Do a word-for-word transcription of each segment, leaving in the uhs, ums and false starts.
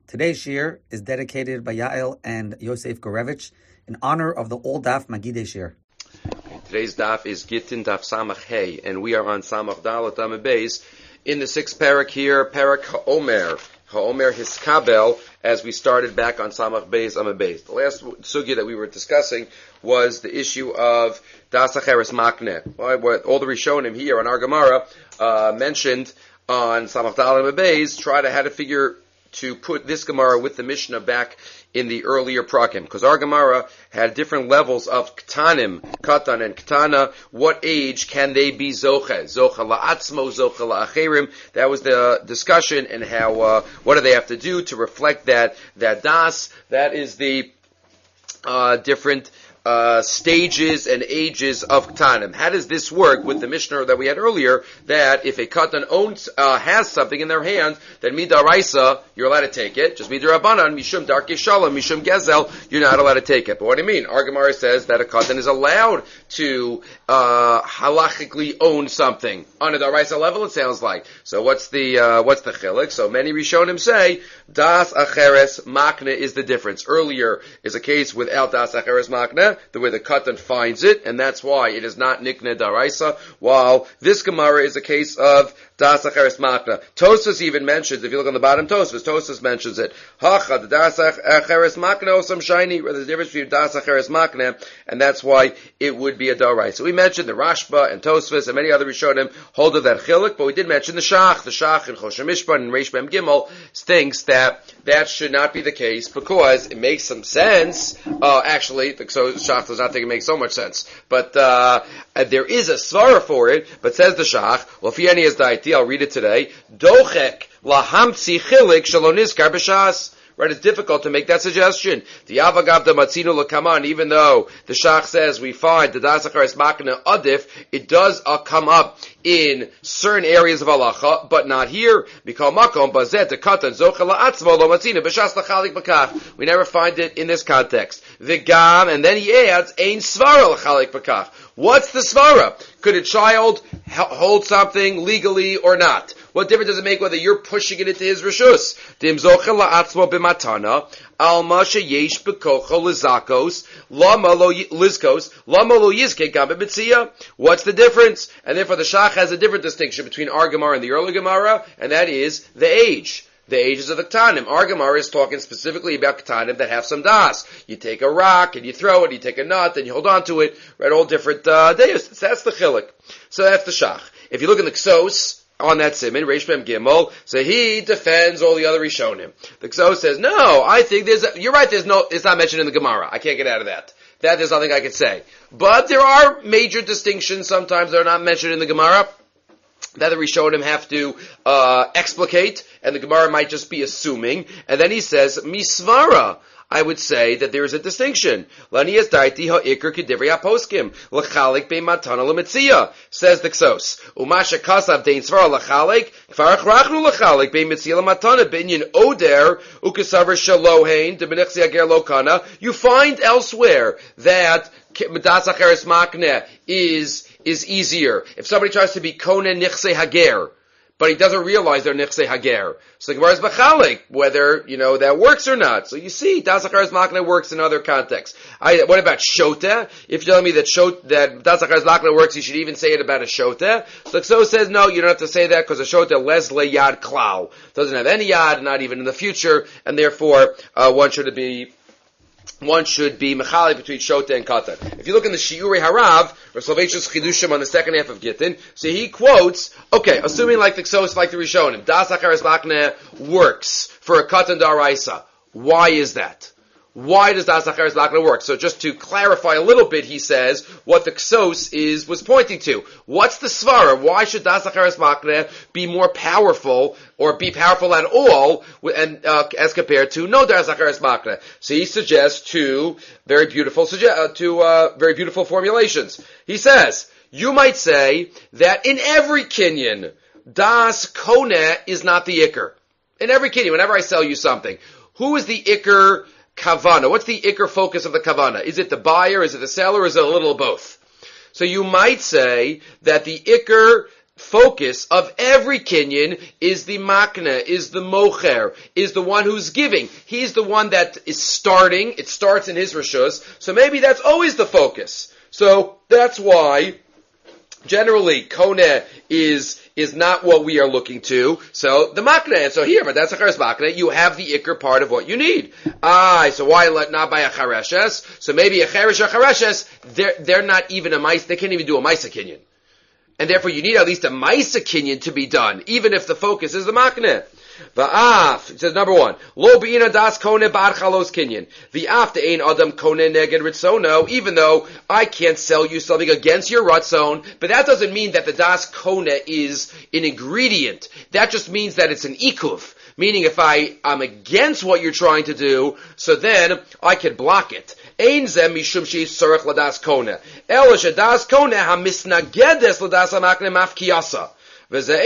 Today's shir is dedicated by Yael and Yosef Gorevich in honor of the Old Daf Magidei shir. Today's daf is Gittin Daf Samach Hey, and we are on Samach Dalet Amud Beis in the sixth parak here, Parak HaOmer, HaOmer Hiskabel, as we started back on Samach Beis Amud Beis. The last sugya that we were discussing was the issue of Das Acheres Makneh. All the Rishonim here on our Gemara uh, mentioned on Samach Dalet Amud Beis try to how to figure to put this Gemara with the Mishnah back in the earlier prakim, because our Gemara had different levels of ktanim, katan and ktana. What age can they be zoche? Zoche la'atzmo, zoche la'acherim. That was the discussion, and how uh, what do they have to do to reflect that that das? That is the uh, different Uh, stages and ages of ktanim. How does this work with the Mishnah that we had earlier, that if a katan owns, uh, has something in their hand, then midaraisa, you're allowed to take it. Just midarabanan, mishum darkei shalom, mishum gezel, you're not allowed to take it. But what do you mean? Our Gemara says that a katan is allowed to uh, halachically own something. On a daraisa level, it sounds like. So what's the uh, what's the chilik? So many Rishonim say, das acheres makne is the difference. Earlier is a case without das acheres makne, the way the katan finds it, and that's why it is not nikne daraisa, while this Gemara is a case of das acheres makna. Tosfos even mentions, if you look on the bottom Tosfos, Tosfos mentions it. Hacha, the das acheres makna osam shiny, where there's a difference between das acheres makna, and that's why it would be a daraisa. We mentioned the Rashba and Tosfos and many other Rishonim hold of that chilik, but we did mention the Shach. The Shach in Choshen Mishpat and Reish Mem Gimel thinks that that should not be the case, because it makes some sense. Uh, actually, the so Shach does not think it makes so much sense, but uh, there is a svara for it. But says the Shach, well, if any is daiti, I'll read it today. Dochek lahamtzi chilik shaloniskar b'shas. Right, it's difficult to make that suggestion. The Avagav the Matzino Lakaman, even though the Shach says we find the Das Acheres Makna Adif, it does uh, come up in certain areas of halacha, but not here. Mikol Makom Bazet the Katan Zochel La'atzmo Lo Matzina B'Shas L'Chalik B'Kach. We never find it in this context. The Gam, and then he adds Ein Svara L'Chalik B'Kach. What's the svara? Could a child hold something legally or not? What difference does it make whether you're pushing it into his reshus? Dim zochel la'atzmo b'matana, alma sheyesh b'kocho lizakos, lama lo lizkos, lama lo yizke gam b'mitzia. What's the difference? And therefore the Shach has a different distinction between our Gemara and the early Gemara, and that is the age. The ages of the Ktanim. Our Gemara is talking specifically about Ktanim that have some das. You take a rock and you throw it, you take a nut and you hold on to it, right? All different uh, days. That's the chilik. So that's the Shach. If you look in the Ksos, on that siman, Reish Mem Gimel, so he defends all the other Rishonim. The Ksos says, no, I think there's, a, you're right, there's no, it's not mentioned in the Gemara. I can't get out of that. That is nothing I could say. But there are major distinctions sometimes that are not mentioned in the Gemara, that the Rishonim have to uh, explicate, and the Gemara might just be assuming. And then he says, misvara. I would say that there is a distinction. Lanias daiti ha'ikr k'divrei ha'poskim l'chalik bein matana l'mitzia, says the Ksos. Umasha kasav dein svara l'chalik kfar achrachnu l'chalik bein mitzia l'matana binyan oder ukasavar shalohein debenechzi ager lokana. You find elsewhere that das acheres makneh is is easier. If somebody tries to be konen nichse hager, but he doesn't realize they're nichse hager, so the Gemara is b'chalik whether, you know, that works or not. So you see, das acheres makneh works in other contexts. I, what about shota? If you're telling me that shot, that das acheres makneh works, you should even say it about a shota. So Kso says no, you don't have to say that, because a shota les le yad klal, doesn't have any yad, not even in the future, and therefore uh, one should be one should be mechali between shota and katan. If you look in the Shiurei Harav, or Soloveitchik's Chidushim on the second half of Gittin, so he quotes, okay, assuming like the Ksos, like the Rishonim, das acheres makneh works for a katan daraisa. Why is that? Why does das acheres makneh work? So just to clarify a little bit, he says what the Ksos is was pointing to. What's the svara? Why should das acheres makneh be more powerful, or be powerful at all, and uh, as compared to no das acheres makneh? So he suggests two very beautiful suge- uh, two uh, very beautiful formulations. He says you might say that in every kinyan, das koneh is not the ikr. In every kinyan, whenever I sell you something, who is the ikr kavana? What's the ikr focus of the kavana? Is it the buyer? Is it the seller? Or is it a little of both? So you might say that the ikr focus of every kinyan is the makna, is the mocher, is the one who's giving. He's the one that is starting. It starts in his rishus. So maybe that's always the focus. So that's why generally koneh is is not what we are looking to. So the makna, and so here, but that's a chares makna, you have the ikr part of what you need. Ah, so why let not buy a chareshes? So maybe a cheresh or chareshes, they're they're not even a mice, they can't even do a maisa kinyan. And therefore you need at least a maisa kinyan to be done, even if the focus is the makna. Va'af, it says number one, lo be'ina das kone bar chalos kinyan. V'af de ein adam kone neged ritzono, even though I can't sell you something against your ratzon, but that doesn't mean that the das kone is an ingredient. That just means that it's an ikuv. Meaning if I am against what you're trying to do, so then I can block it. Ein zem mishum she'is tzorech ladas kone. Ela shedas kone hamisnagedes ladas hamakne mafkiyasa. But a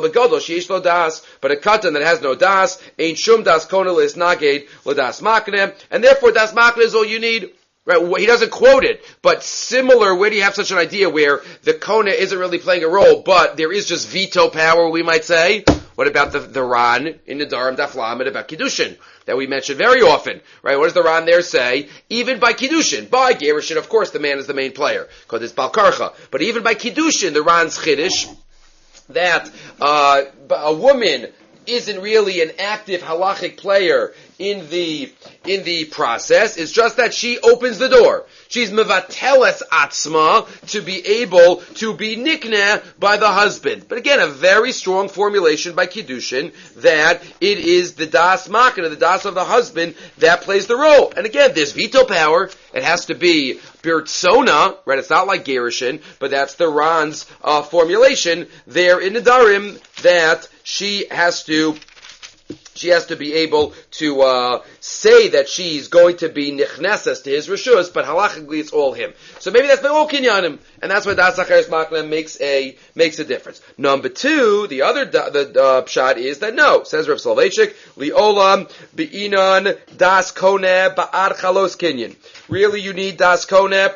katan that has no das, ain't shum das kona is naged ladas makne, and therefore das makne is all you need. Right? He doesn't quote it, but similar. Where do you have such an idea where the kona isn't really playing a role, but there is just veto power, we might say? What about the, the Ran in the Darim Daf Lamed about Kiddushin that we mention very often? Right? What does the Ran there say? Even by Kiddushin, by Gerushin, of course, the man is the main player because it's Balkarcha. But even by Kiddushin, the Ran's Chiddush, that uh, a woman isn't really an active halachic player in the in the process. It's just that she opens the door. She's mevateles atzma to be able to be nikneh by the husband. But again, a very strong formulation by Kiddushin that it is the das makna, the das of the husband, that plays the role. And again, there's veto power. It has to be birtzona, right? It's not like Gerushin, but that's the Ran's uh, formulation there in the Darim that she has to She has to be able to uh, say that she's going to be nichnesses to his rishus, but halachically it's all him. So maybe that's the all kinyanim, and that's why das acheres makna makes a makes a difference. Number two, the other da, the uh, pshat is that no, says Rav Soloveitchik, liolam beinan das koneh ba'ar chalos kinyan. Really, you need das koneh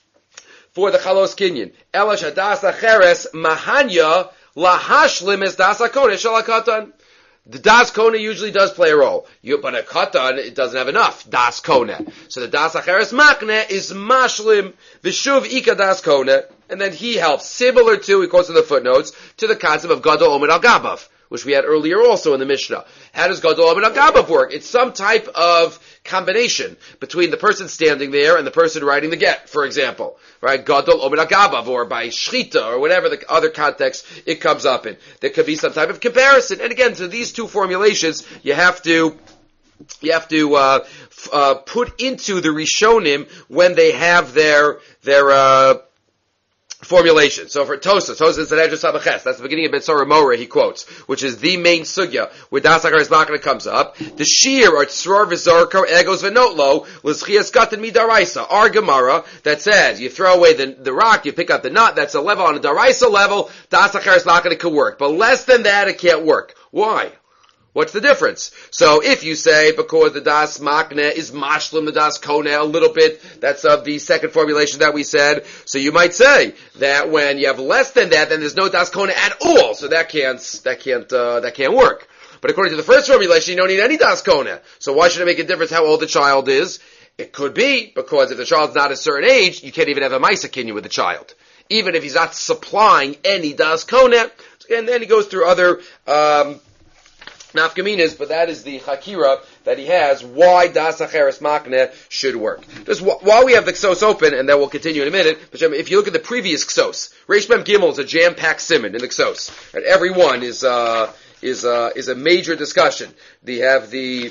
for the chalos kinyan. Elash das acheres mahanya lahashlim is das koneh shalakatan. The das kona usually does play a role, you, but a katan, it doesn't have enough das kona. So the das acheres makne is mashlim v'shuv ika das kona, and then he helps, similar to, he quotes in the footnotes, to the concept of gadol omer al gabav, which we had earlier also in the Mishnah. How does gadol omer al gabav work? It's some type of combination between the person standing there and the person writing the get, for example. Right? Gadol omer al gabav, or by shchita, or whatever the other context it comes up in. There could be some type of comparison. And again, to these two formulations, you have to You have to uh, f- uh, put into the Rishonim when they have their their uh, formulation. So for Tosas, Tosas at Edras Sabaches, that's the beginning of Betzorah Moreh, he quotes, which is the main sugya where Das HaKares Makna comes up. The Shir or Tzror V'Zorkar Egos V'Notlo L'Schias Katan Midaraisa. Our Gemara that says you throw away the, the rock, you pick up the nut, that's a level on a Daraisa level, Das HaKares Makna can work. But less than that, it can't work. Why? What's the difference? So if you say, because the das makne is mashlim, the das kone a little bit, that's of the second formulation that we said, so you might say that when you have less than that, then there's no das kone at all, so that can't, that can't, uh, that can't work. But according to the first formulation, you don't need any das kone. So why should it make a difference how old the child is? It could be, because if the child's not a certain age, you can't even have a maisa kinyan with the child. Even if he's not supplying any das kone, and then he goes through other, um, nafkaminas, but that is the chakira that he has, why das acheres makne should work. Just wh- while we have the ksos open, and then we'll continue in a minute, but if you look at the previous ksos, Reish Mem Gimel is a jam-packed simon in the ksos. And every one is, uh, is, uh, is a major discussion. They have the,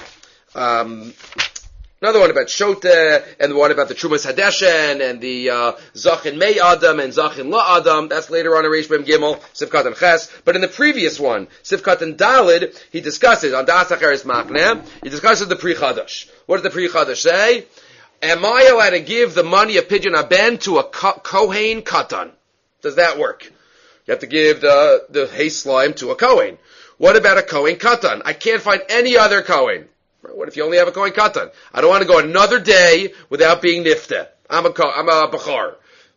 um, another one about Shota, and the one about the Trumas Hadeshen, and the uh, Zachin Mei Adam, and Zachin La Adam. That's later on in Reish Mem Gimel, Sivkat and Ches. But in the previous one, Sivkat and Dalid, he discusses, on Das HaKares Makne, he discusses the Pri Chadash. What does the Pri Chadash say? Am I allowed to give the money of Pidyon Aben to a ko- Kohen Katan? Does that work? You have to give the, the hay slime to a Kohen. What about a Kohen Katan? I can't find any other Kohen. What if you only have a Kohen Katan? I don't want to go another day without being nifta. I'm a I'm a bachar.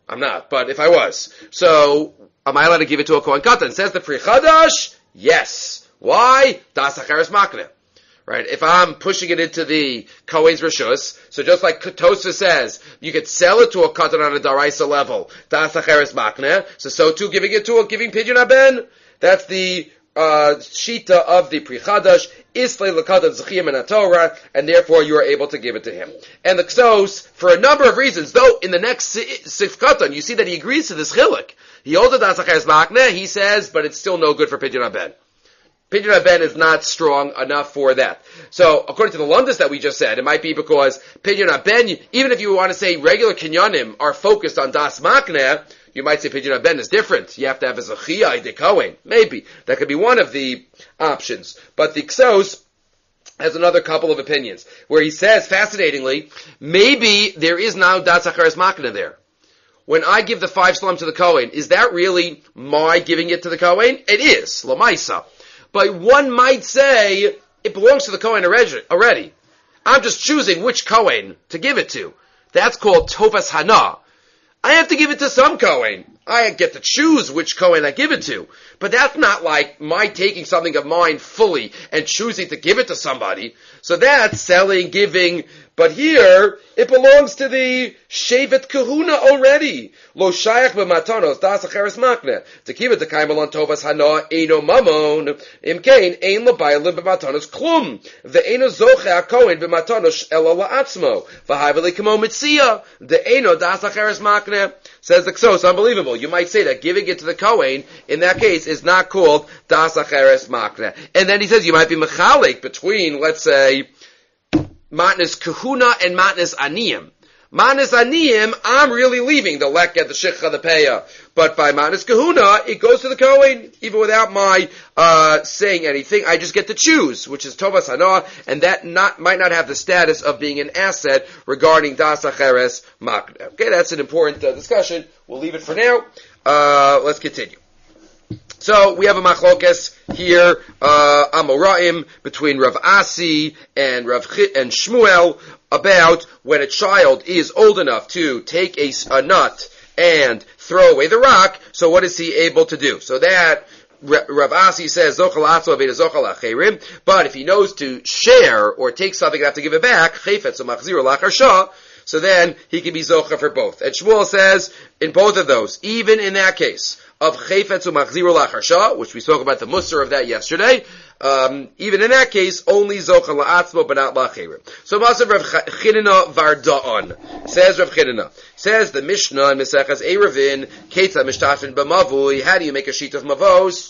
I'm not, but if I was. So, am I allowed to give it to a Kohen Katan? Says the Pri Chadash, yes. Why? Das Acheres Makneh. Right? If I'm pushing it into the Kohen's Rishus, so just like Tosa says, you could sell it to a Katan on a Daraisa level, Das Acheres Makneh, so so too giving it to a, giving Pidyon Haben, that's the uh, Shita of the Pri Chadash, Islay L'Katan Zechiyim and Torah, and therefore you are able to give it to him. And the Ksos, for a number of reasons, though in the next Sif Katan, you see that he agrees to this Chilik. He holds it Das Acheres Makneh, he says, but it's still no good for Pidyon Haben. Pidyon Haben is not strong enough for that. So, according to the Lundus that we just said, it might be because Pidyon Haben, even if you want to say regular Kinyanim are focused on Das Makneh, you might say Pidyon Haben is different. You have to have a Zechiyah, de Kohen. Maybe. That could be one of the options. But the Ksos has another couple of opinions, where he says, fascinatingly, maybe there is now Das Acheres Makneh there. When I give the five slum to the Kohen, is that really my giving it to the Kohen? It is, Lamaisa. But one might say, it belongs to the Kohen already. I'm just choosing which Kohen to give it to. That's called Tovas Hana. I have to give it to some Kohen. I get to choose which Kohen I give it to. But that's not like my taking something of mine fully and choosing to give it to somebody. So that's selling, giving. But here, it belongs to the Shevet Kahuna already. Lo shayach b'matanos das acheres makneh. To give it to Kaimelon Tovas Hana eino mamon. Imkein ein l'baylim b'matanos klum. Ve'eino zoche hakohen b'matanos ela la'atzmo. V'hayveli kamo mitzia. De'eino das acheres makneh. Says the Ksos, unbelievable. You might say that giving it to the Kohen, in that case, is not called Das Acheres Makneh. And then he says you might be mechalik between, let's say, Matnes Kahuna and Matnes Aniyim. Matnes Aniyim, I'm really leaving the Lekeh, the Shikha, the Peah. But by Matnes Kahuna, it goes to the Kohen, even without my uh saying anything. I just get to choose, which is Tovas Hana, and that not might not have the status of being an asset regarding Das Acheres Makneh. Okay, that's an important uh, discussion. We'll leave it for now. Uh, let's continue. So we have a machlokes here, uh, Amoraim, between Rav Asi and Rav Ch- and Shmuel about when a child is old enough to take a, a nut and throw away the rock. So what is he able to do? So that Rav Asi says, Zochal Atzma Veda Zochal Acherim, but if he knows to share or take something and have to give it back, Chayfetz Umachzir Lachar Shah, so then he can be Zocha for both. And Shmuel says, in both of those, even in that case, of Chayfetz Umachziru Lachar Shah, which we spoke about the Musar of that yesterday, um, even in that case, only Zocha La'atzmo, but not La'cherim. So Masav Rav Chinina Varda'an, says Rav Chinina, says the Mishnah in Mesechas Erevin, Ketza Mishtafin B'mavui, how do you make a sheet of Mavos?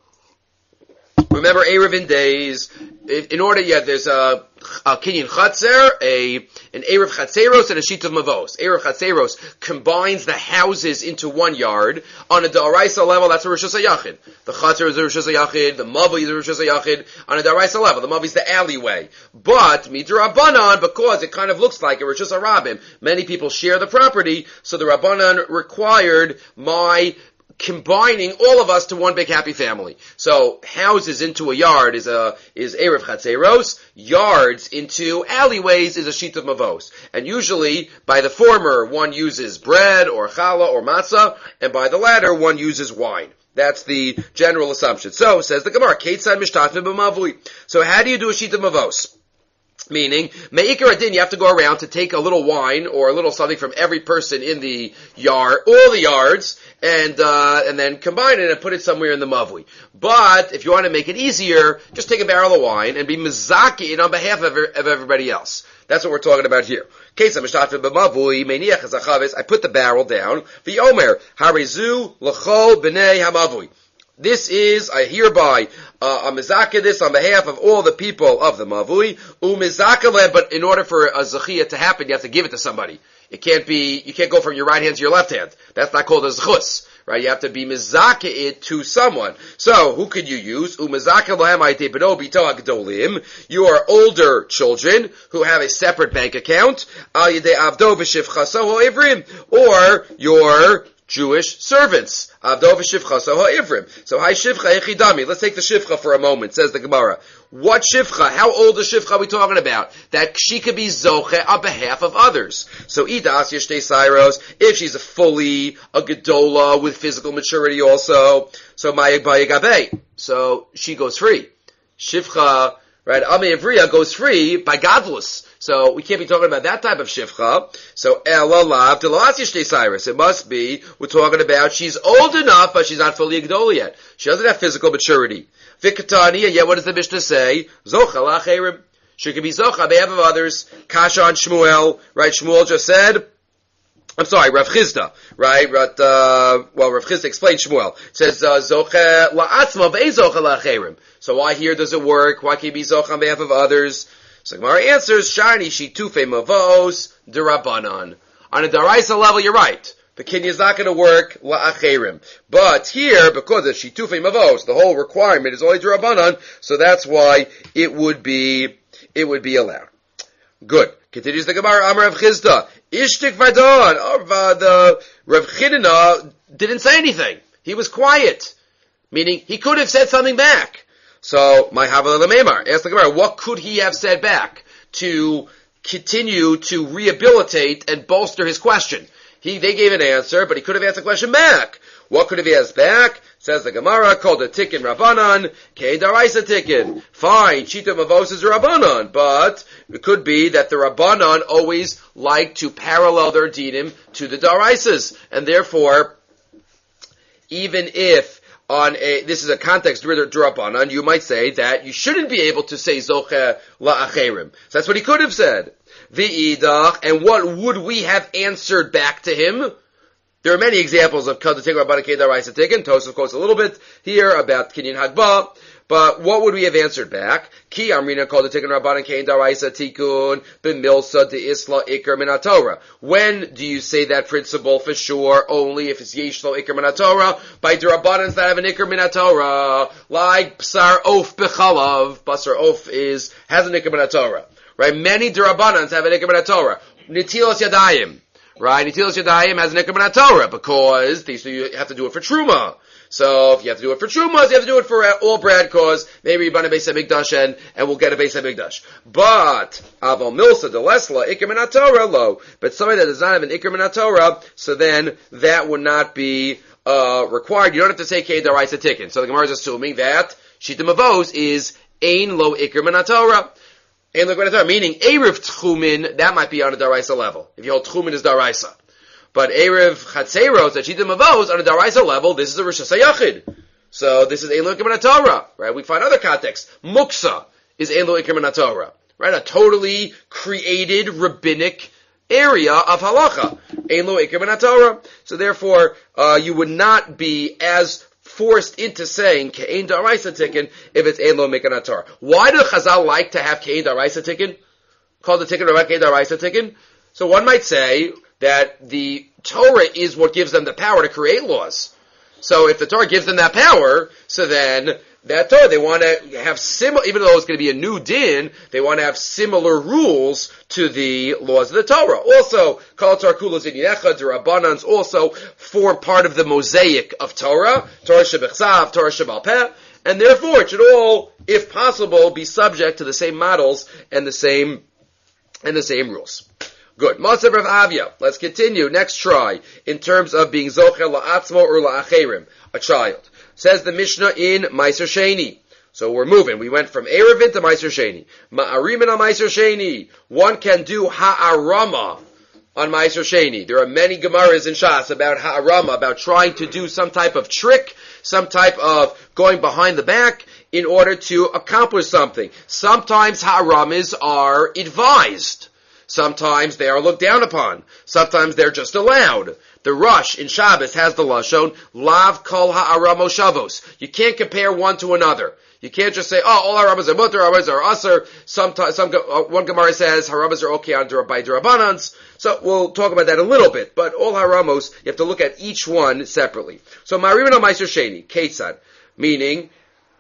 Remember Erevin days, in order, yeah, there's a, a Kinyan Chatzer, a, an Erev Chatzeros, and a Sheet of Mavos. Erev Chatzeros combines the houses into one yard. On a Daraisa level, that's a Rosh Hashanah. The Chatzer is a Rosh Hashanah, the Mavi is a Rosh Hashanah. On a Daraisa level, the Mavi is the alleyway. But, Midrabanan, because it kind of looks like a Rosh Hashanah, many people share the property, so the Rabbanan required my combining all of us to one big happy family. So houses into a yard is a is Erev Chatzeros, yards into alleyways is a sheet of Mavos. And usually by the former one uses bread or challah or matzah, and by the latter one uses wine. That's the general assumption. So says the Gemara, Ketzad Mishtafim B'mavui. So how do you do a sheet of Mavos? Meaning, Me'ikar Adin, you have to go around to take a little wine or a little something from every person in the yard, all the yards, and uh, and then combine it and put it somewhere in the mavui. But if you want to make it easier, just take a barrel of wine and be mizaki it on behalf of, of everybody else. That's what we're talking about here. I put the barrel down. V'yomer harizu l'chol b'nei hamavui. This is, I hereby, uh, a mizaka this on behalf of all the people of the Mavui, umizaka, but in order for a zechiyah to happen, you have to give it to somebody. It can't be, you can't go from your right hand to your left hand. That's not called a zechus, right? You have to be mizaka it to someone. So, who could you use? Umizaka lahem ayte b'no b'to hagdolim, your older children who have a separate bank account, al yedei avdo v'shivchaso ha'ivrim, or your Jewish servants. Avdo v'shivcha, so ha'ivrim. So hi shivcha echidami. Let's take the shivcha for a moment, says the Gemara. What shivcha? How old a shivcha are we talking about? That she could be zoche on behalf of others. So idas yeshtei sairos, if she's a fully, a gedola with physical maturity also, so ma'yag ba'yagabe. So she goes free. Shivcha, right, Ame Ivriya goes free by godless. So we can't be talking about that type of shivcha. So ela lav delas yishtei cyrus. It must be we're talking about she's old enough, but she's not fully a gedola yet. She doesn't have physical maturity. Vikatani, and yet what does the Mishnah say? Zocha la'acherim. She could be zocha on behalf of others. Kasha on Shmuel, right? Shmuel just said. I'm sorry, Rav Chizda, right? But, uh, well, Rav Chizda explained Shmuel. It says, Zoche la'atzma ve'e zoche la'acherim. So why here does it work? Why can't he be zoche on behalf of others? So Gemara answers, Shani shitufe mavos derabanan. On a daraisa level, you're right. The kinyan is not going to work la'acherim. But here, because of shitufe mavos, the whole requirement is only derabanan, so that's why it would be, it would be allowed. Good. Continues the Gemara, Amar Rav Chizda. Ishtik Vadon. Oh, the Rav Chidina didn't say anything. He was quiet. Meaning, he could have said something back. So, my Havel Lamemar. Ask the Gemara, what could he have said back to continue to rehabilitate and bolster his question? He, they gave an answer, but he could have asked a question back. What could have he asked back? Says the Gemara, called a tikkun Rabbanan, Kei Daraisa tikkun. Fine, Shita Mavos is Rabbanan, but it could be that the Rabbanan always like to parallel their dinim to the Daraisas, and therefore, even if on a, this is a context Rabbanan, you might say that you shouldn't be able to say Zoche La'acherim. So that's what he could have said. V'idach, and what would we have answered back to him? There are many examples of Kal T'Tikun Rabbanan Kei Daraisa Tikkun. Tosaf quotes a little bit here about Kinyan Hagba. But what would we have answered back? Ki Amrina Kal T'Tikun Rabbanan Kei Daraisa Tikkun B'Milsa De'Isla Iker Min HaTorah. When do you say that principle for sure? Only if it's Yesh Lo Iker Min HaTorah. By D'Rabbanans that have an Iker Min HaTorah. Like B'sar Of B'Chalav. B'sar Of is, has an Iker Min HaTorah. Right? Many D'Rabbanans have an Iker Min HaTorah. Nitilas Yadayim. Right? Nitilas Yadayim has an Iker Min HaTorah because these you have to do it for Truma. So if you have to do it for Trumas, you have to do it for all bread cause maybe you burn a Beis HaMikdash and, and we'll get a Beis HaMikdash. But Aval Milsa Delesla Iker Min HaTorah lo. But somebody that does not have an Iker Min HaTorah, so then that would not be uh required. You don't have to say Kei Daraisa Tikkun. So the Gemara is assuming that Shita Mavos is Ein Lo Iker Min HaTorah. And look what it's meaning Erev Tchumin, that might be on a Daraisa level. If you hold Tchumin is Daraisa. But Erev Chatzeros, that Shita Mavos, on a Daraisa level, this is a Rosh Hashanah. So this is Ein Lo Iker Min HaTorah. Right? We find other contexts. Muksa is Ein Lo Iker Min HaTorah. Right? A totally created rabbinic area of halacha. Ein Lo Iker Min HaTorah. So therefore, uh, you would not be as forced into saying Ke'ein Daraisa Tikkun if it's Ein Lo Iker Min HaTorah. Why do Chazal like to have Ke'ein Daraisa Tikkun? Called the Tikkun Rabban Ke'ein Daraisa Tikkun? So one might say that the Torah is what gives them the power to create laws. So if the Torah gives them that power, so then that Torah, they want to have similar, even though it's going to be a new din, they want to have similar rules to the laws of the Torah. Also, Kol Torah Kulos Yinecha, the Rabbanans also form part of the mosaic of Torah, Torah Shebechsav, Torah Shebal Peh, and therefore it should all, if possible, be subject to the same models and the same, and the same rules. Good. Masav Rav Avia. Let's continue. Next try. In terms of being Zocher La'atzmo or La'acherim. A child. Says the Mishnah in Meiser Sheni. So we're moving. We went from Erevin to Meiser Sheni. Ma'arimin on Meiser Sheni. One can do Ha'arama on Meiser Sheni. There are many Gemaras in Shas about Ha'arama, about trying to do some type of trick, some type of going behind the back in order to accomplish something. Sometimes Ha'aramas are advised. Sometimes they are looked down upon. Sometimes they're just allowed. The Rush in Shabbos has the Lashon, Lav Kol Ha'aramo Shavos. You can't compare one to another. You can't just say, oh, all Ha'aramas are mutter, Ha'aramas are usher. Sometimes, some, uh, one Gemara says Ha'aramas are okay on by D'Rabbanans. So we'll talk about that a little bit. But all Ha'aramos, you have to look at each one separately. So Ma'arimin al Meiser Sheni, Ketzad, meaning,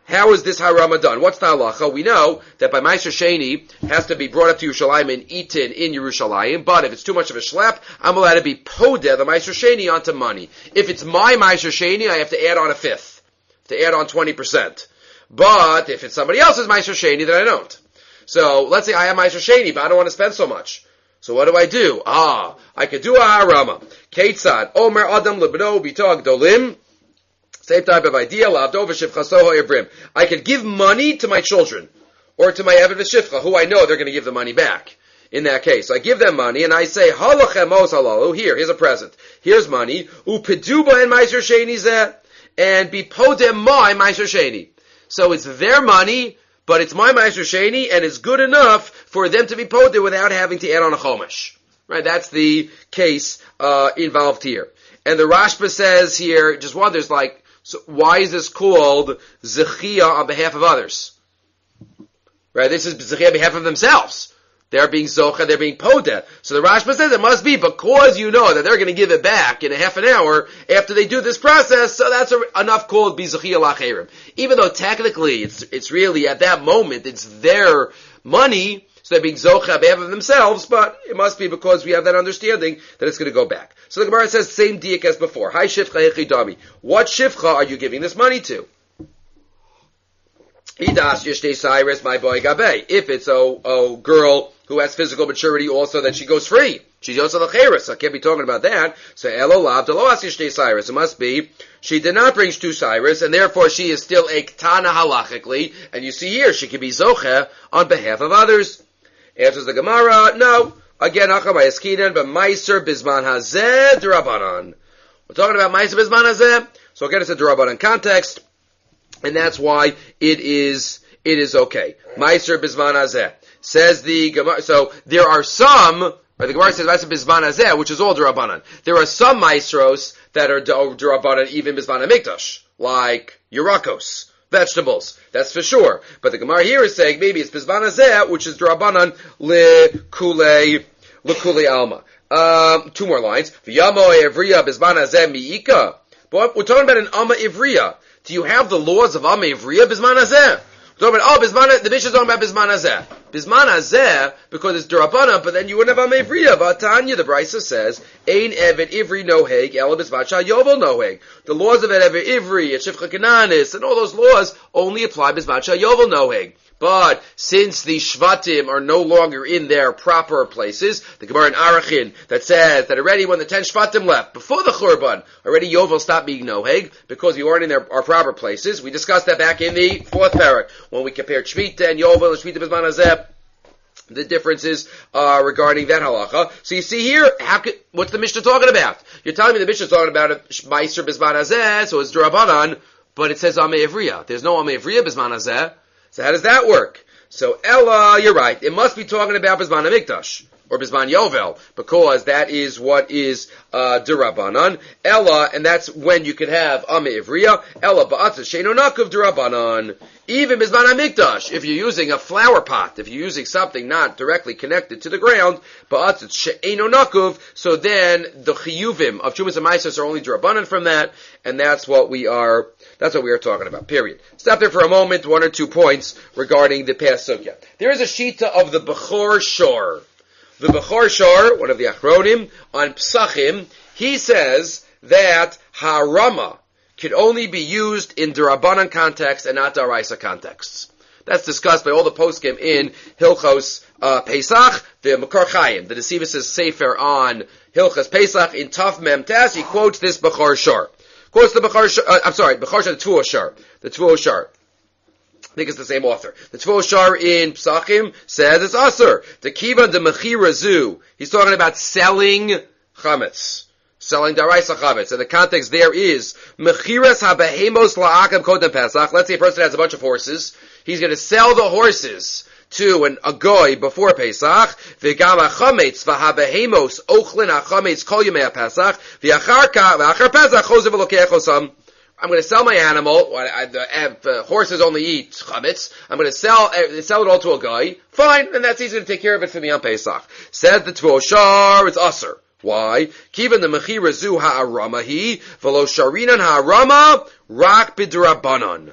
How is this harama done? What's the halacha? We know that by Meiser Sheni has to be brought up to Yerushalayim and eaten in Yerushalayim, but if it's too much of a schlep, I'm allowed to be podeh the Meiser Sheni onto money. If it's my Meiser Sheni, I have to add on a fifth, to add on twenty percent. But if it's somebody else's Meiser Sheni, then I don't. So let's say I have Meiser Sheni, but I don't want to spend so much. So what do I do? Ah, I could do a harama. Ketzad, Omer Adam Lebno Bito Gdolim. Same type of idea. I could give money to my children, or to my Eved V'Shifcha, who I know they're going to give the money back. In that case, so I give them money, and I say, Halachem Mos Halalu, here, here's a present. Here's money. Upeduba and Meiser Sheni zeh, and be podem my Meiser Sheni. So it's their money, but it's my Meiser Sheni, and it's good enough for them to be podem without having to add on a chomesh. Right? That's the case uh, involved here. And the Rashba says here, just wonders, like, so why is this called Zechia on behalf of others? Right? This is Zechia on behalf of themselves. They're being Zocha, they're being Podeh. So the Rashba says it must be because you know that they're going to give it back in a half an hour after they do this process, so that's a, enough called Bi Zechia Lacherim. Even though technically it's, it's really at that moment, it's their money, so they're being Zocha on behalf of themselves, but it must be because we have that understanding that it's going to go back. So the Gemara says, same diak as before. Hi Shifcha Echidami. What Shifcha are you giving this money to? Idas Yishtei Cyrus, my boy Gabe. If it's a, a girl who has physical maturity also, then she goes free. She's also the Cheres. I can't be talking about that. So Elo Lav Deloas Yishtei Cyrus. It must be she did not bring two Cyrus, and therefore she is still a Ktana halachically. And you see here, she can be Zoche on behalf of others. Answers the Gemara, no. Again, Achamayaskinan, but Meiser Bisman Hazeh D'Rabbanan. We're talking about Meiser Bisman Hazeh. So again, it's a D'Rabbanan context, and that's why it is it is okay. Meiser Bisman Hazeh says the Gemara. So there are some, or the Gemara says Meiser Bisman Hazeh, which is all D'Rabbanan. There are some Meisros that are D'Rabbanan, even Bisman HaMikdash, like Yerakos. Vegetables, that's for sure. But the Gemara here is saying maybe it's Bizman Hazeh, which is D'Rabbanan le-kulei, le-kulei alma. Um, two more lines. V'yamo Ivriya Bizman Hazeh mi'ika. But we're talking about an Amma Ivriya. Do you have the laws of Amma Ivriya Bizman Hazeh? We're talking about, oh, Bizman, the Mishnah is talking about Bizman Hazeh. Bizman Hazeh, because it's D'Rabbanan, but then you wouldn't have Amma Ivriya. But Tanya, the Brisa says, Ein Evet Ivri Noheg, Ela Bizman Shah Yovel Noheg. The laws of Evet Ivri, and Shifcha Kananis, and all those laws only apply Bizman Shah Yovel Noheg. But since the Shvatim are no longer in their proper places, the Gemara in Arachin that says that already when the ten Shvatim left, before the Churban, already Yovel stopped being Noheg, because we weren't in their our proper places. We discussed that back in the fourth parak, when we compared Shvita and Yovel and Shvita Bizman Hazeh, the differences uh, regarding that halacha. So you see here, how could, what's the Mishnah talking about? You're telling me the Mishnah is talking about a Meiser Bizman Hazeh, so it's D'Rabbanan, but it says Amei Ivriya. There's no Amei Ivriya Bizman Hazeh. So how does that work? So Ella, you're right. It must be talking about Bizman HaMikdash, or Bizman Yovel, because that is what is uh, D'Rabbanan. Ella, and that's when you could have Amei Ivriya. Ella ba'atzah she'eino nakuv D'Rabbanan. Even Bizman HaMikdash, if you're using a flower pot, if you're using something not directly connected to the ground, ba'atzah she'eino nakuv, so then the chiyuvim of Chumas and Meisos are only D'Rabbanan from that, and that's what we are, that's what we are talking about, period. Stop there for a moment, one or two points regarding the past sugya. There is a shita of the Bechor Shor. The Bechor Shor, one of the Achronim, on Psachim, he says that Harama could only be used in D'Rabbanan context and not D'Oraisa contexts. That's discussed by all the poskim in Hilchos uh, Pesach, the Makor Chaim, the Nesivos' Sefer on Hilchos Pesach in Taf Mem Tes. He quotes this Bechor Shor. Quotes the Bechor Shor, uh, I'm sorry, Bechor Shor, the Tvuo Shor. The Tvuo Shor. I think it's the same author. The Tvuo Shor in Psachim says it's Asur. The Kiva de Mechira Zu. He's talking about selling chametz. Selling D'Oraisa chametz. And the context there is Mechiras HaBehemos La'akam Kodem Pesach. Let's say a person has a bunch of horses. He's going to sell the horses to an a goy before Pesach. V'gam hachametz v'habehemos ochlin hachametz kol yemei Pesach. V'achar v'achar Pesach chosev v'lokeachosam. I'm going to sell my animal. I, I, uh, horses only eat chametz. I'm going to sell uh, sell it all to a guy. Fine, and that's easy to take care of it for me on Pesach. Says the Tvuo Shor, it's Asur. Why? Kivan the mechira zu ha'arama hi v'lo sharinan ha'arama rak b'drabanan.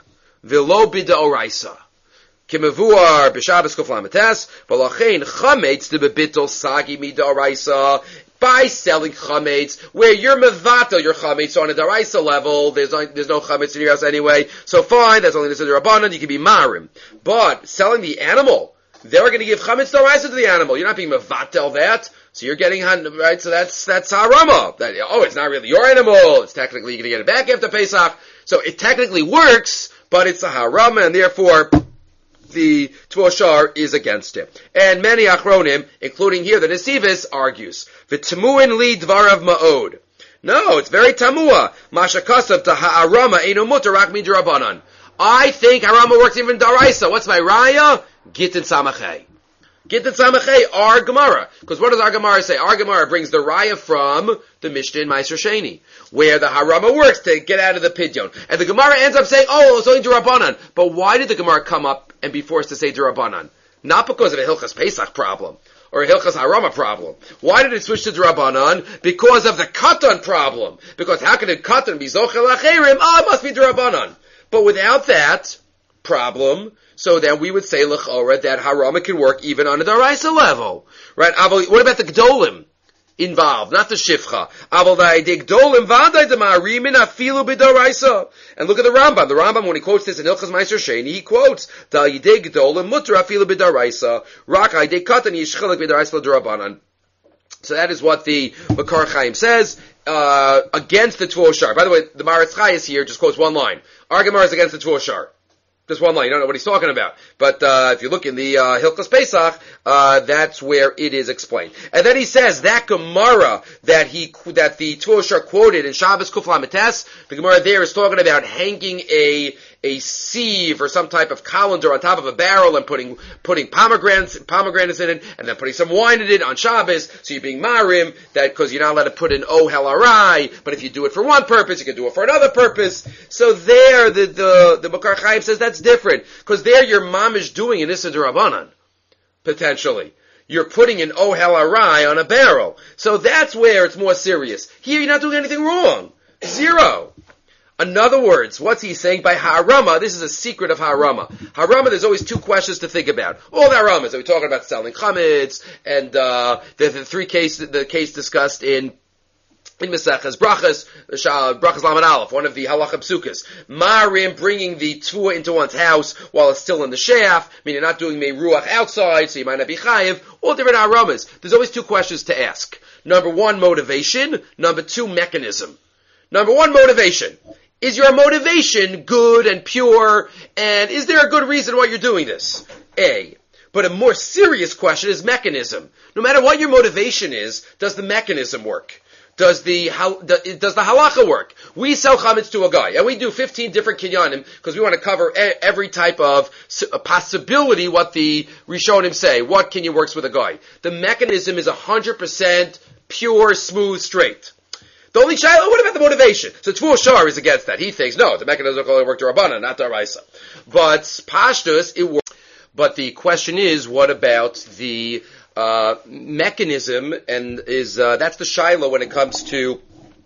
v'lo b'da'oraisa. Kimavuar b'Shabbos kuflamates v'lachein chametz to bebitol sagi mida'oraisa. By selling chametz, where you're mevatel your chametz on a daraisa level, there's no, there's no chametz in your house anyway, so fine, that's only the rabbanan, you can be marim. But selling the animal, they're going to give chametz daraisa to the animal. You're not being mevatel that, so you're getting right. So that's that's harama. That, oh, it's not really your animal. It's technically you're going to get it back after Pesach. So it technically works, but it's a harama, and therefore the Tuoshar is against it. And many Achronim, including here the Nesivis, argues, V'temuin li dvarav ma'od. No, it's very tamua. Masha kasav ta ha'arama eino mutar rak midrabanan. I think harama works even daraisa. What's my raya? Gittin samachay. Gittin samachay, our Gemara. Because what does our Gemara say? Our Gemara brings the raya from the Mishnah in Meiser Sheni, where the harama works to get out of the pidyon. And the Gemara ends up saying, oh, it's only derabanan. But why did the Gemara come up and be forced to say derabanan? Not because of a Hilchas Pesach problem, or a Hilchas Harama problem. Why did it switch to derabanan? Because of the katan problem. Because how can a katan be zochel acherim? Oh, it must be derabanan. But without that problem, so then we would say l'chora that harama can work even on a daraisa level, right? What about the gdolim involved, not the shifcha? And look at the Rambam. The Rambam, when he quotes this in Hilchas Meiser Sheni, he quotes Dal yidei gdolim mutra afilu b'daraisa rak yidei katan yishchilek b'daraisa l'darabanan. So that is what the Makar Chaim says uh, against the Tuoshar. By the way, the Maritz Chayes here just quotes one line. Our Gemara is against the Tuoshar. Just one line. You don't know what he's talking about. But uh, if you look in the uh, Hilchas Pesach, uh, that's where it is explained. And then he says that Gemara that he that the Tuoshar quoted in Shabbos Kuf Lametes, the Gemara there is talking about hanging a a sieve or some type of colander on top of a barrel and putting putting pomegranates pomegranates in it, and then putting some wine in it on Shabbos. So you're being marim that because you're not allowed to put in ohel arai, but if you do it for one purpose, you can do it for another purpose. So there, the the the Makar Chaim says that's different because there your mom is doing an issa d'Rabbanan potentially. You're putting an ohel arai on a barrel, so that's where it's more serious. Here, you're not doing anything wrong. Zero. In other words, what's he saying by harama? This is a secret of harama. Harama, there's always two questions to think about. All the haramas, are we talking about selling chametz, and uh, the, the three case, the case discussed in in Mesechus Brachas, Brachas Lamed Aleph, one of the halacha psukas. Marim, bringing the tvua into one's house while it's still in the sheaf, meaning not doing meiruach outside, so you might not be chayiv. All different haramas. There's always two questions to ask. Number one, motivation. Number two, mechanism. Number one, motivation. Is your motivation good and pure, and is there a good reason why you're doing this? A. But a more serious question is mechanism. No matter what your motivation is, does the mechanism work? Does the does the halacha work? We sell chametz to a guy, and we do fifteen different kinyanim because we want to cover every type of possibility. What the Rishonim say, what kinyan works with a guy? The mechanism is a hundred percent pure, smooth, straight. The only child, what about the motivation? So Tvua Shar is against that. He thinks no, the mechanism only work to Rabbanan, not to Raisa. But Pashtus, it works. But the question is, what about the Uh, mechanism, and is uh, that's the shaila when it comes to